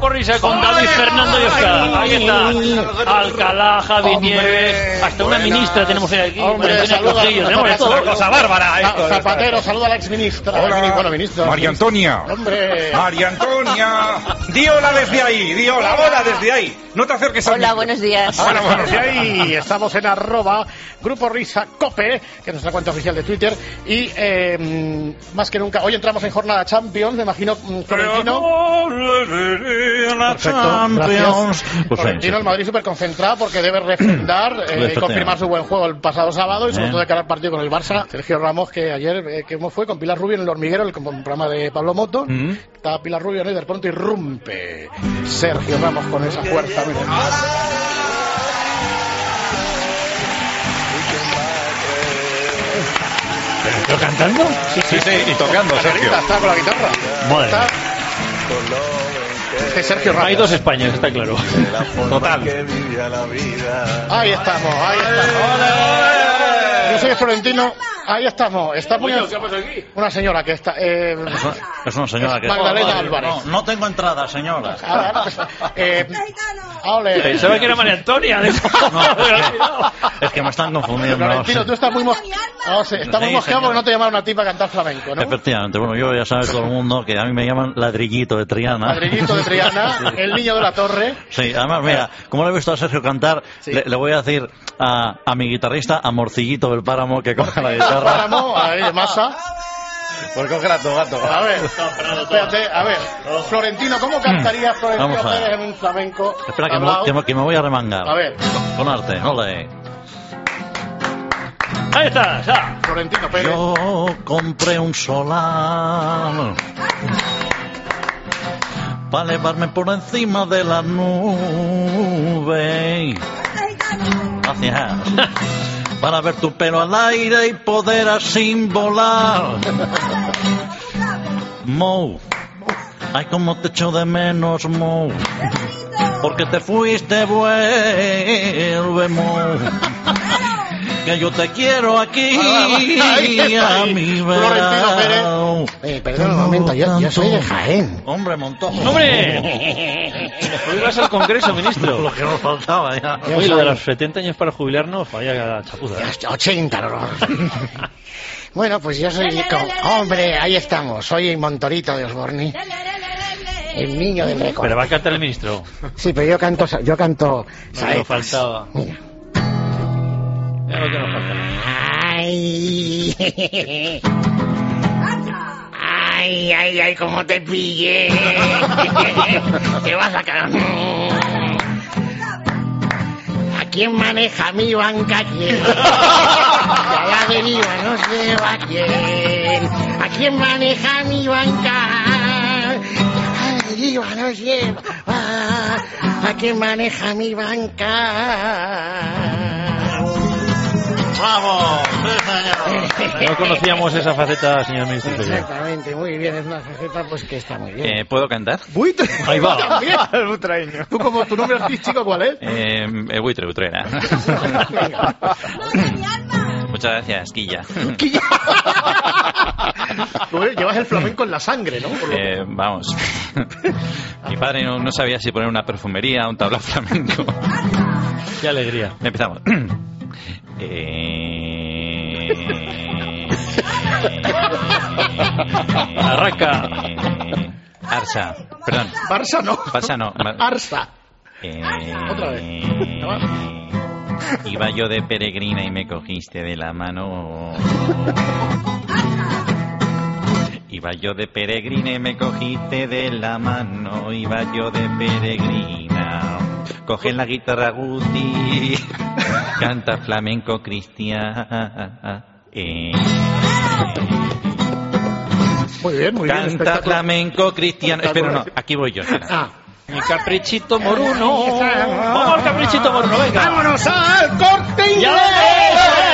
Grupo Risa con David, Fernando y Oscar. Ahí está. Alcalá, Javi Nieves, hasta una ministra tenemos aquí. Hombre, saluda. Tenemos todo. Cosa bárbara. Zapatero, saluda a la exministra. Hola, ministra. María Antonia. Hombre. María Antonia. Di hola desde ahí, di hola, hola desde ahí. No te acerques a mí. Hola, buenos días. Bueno, desde ahí estamos en @ Grupo Risa Cope, que es nuestra cuenta oficial de Twitter. Y más que nunca, hoy entramos en jornada Champions, me imagino, Florentino. Perfecto, gracias. Florentino, el Madrid súper concentrado porque debe refrendar y confirmar su buen juego el pasado sábado y sobre todo de cara al partido con el Barça. Sergio Ramos, que ayer, ¿cómo fue? Con Pilar Rubio en El Hormiguero, el programa de Pablo Moto. Estaba Pilar Rubio, ¿no? Y de pronto irrumpe Sergio Ramos con esa fuerza. Mira. ¿Pero cantando? Sí, y tocando, Sergio. Está con la guitarra. Madre. Este Sergio Ramos. Hay dos Españas, está claro. Total. Ahí estamos. Yo soy Florentino. Ahí estamos. Está muy una señora que está. Es una señora que. Magdalena Álvarez. No tengo entrada, señora. Pensaba que era María Antonia. Es que me están confundiendo. Florentino, tú estás muy mosqueado porque no te llamaron a ti para cantar flamenco, ¿no? Efectivamente. Bueno, yo ya sabe todo el mundo que a mí me llaman Ladrillito de Triana. Ladrillito de Triana, el niño de la torre. Sí, además, mira, como le he visto a Sergio cantar, le voy a decir a mi guitarrista, a Morcillito del Páramo, que coja la guitarra. Páramo, ahí de masa. Por coger a tu gato. A ver, espérate, a ver. Florentino, ¿cómo cantaría Florentino Pérez en un flamenco? Espera, que me voy a remangar. A ver. Con arte, ole. Ahí está, ya. Florentino Pérez. Yo compré un solar para elevarme por encima de la nube. Gracias. Para ver tu pelo al aire y poder así volar. Mo, ay, cómo te echo de menos, Mo. Porque te fuiste, vuelve, Mo. Que yo te quiero aquí, a mi verano. Perdón un momento, yo soy de Jaén. Hombre, Montojo. ¡Hombre! Hoy vas al Congreso, ministro. Lo que nos faltaba ya. Oye, lo de los 70 años para jubilarnos, vaya chapuza. 80, no. Bueno, pues yo soy... Hombre, ahí estamos. Soy el Montorito de Osborne. El niño del récord. Pero va a cantar el ministro. Sí, pero yo canto... No, lo faltaba. Mira. Mira lo que nos falta. Ay, cómo te pillé. Te vas a cagar. ¿A quién maneja mi banca? ¿Quién? Ya la deriva, no sé a quién. ¿A quién maneja mi banca? Ya la deriva, no sé a quién maneja mi banca. ¡Bravo! No conocíamos esa faceta, señor ministro. Exactamente, muy bien, es una faceta pues que está muy bien. ¿Puedo cantar? Buitre. Ahí va. El butraeño. ¿Tú como tu nombre artístico cuál es? Buitre, Utrera. Muchas gracias, Quilla. Tú llevas el flamenco en la sangre, ¿no? Vamos. Mi padre no sabía si poner una perfumería, un tablao flamenco. Qué alegría. Empezamos. Arranca. Arsa. Perdón. Barça no. Barça no. Arsa. Otra vez. Iba yo de peregrina y me cogiste de la mano. Iba yo de peregrina y me cogiste de la mano. Iba yo de peregrina. Coge la guitarra, Guti. Canta flamenco cristiano. Muy bien, muy bien. Canta flamenco cristiano. Espera, no, aquí voy yo. Mi caprichito moruno. Vamos al caprichito moruno, venga. ¡Vámonos al Corte Inglés! ¡Ya!